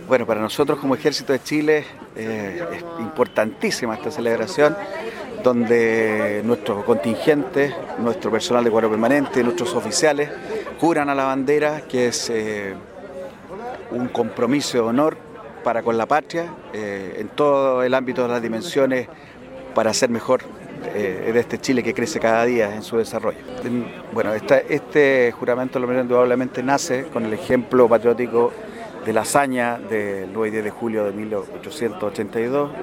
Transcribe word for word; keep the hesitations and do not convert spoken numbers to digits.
Bueno, para nosotros como Ejército de Chile eh, es importantísima esta celebración, donde nuestros contingentes, nuestro personal de cuadro permanente, nuestros oficiales juran a la bandera, que es eh, un compromiso de honor para con la patria eh, en todo el ámbito de las dimensiones para hacer mejor eh, de este Chile que crece cada día en su desarrollo. Bueno, esta, este juramento indudablemente nace con el ejemplo patriótico de la hazaña del nueve y diez de julio de mil ochocientos ochenta y dos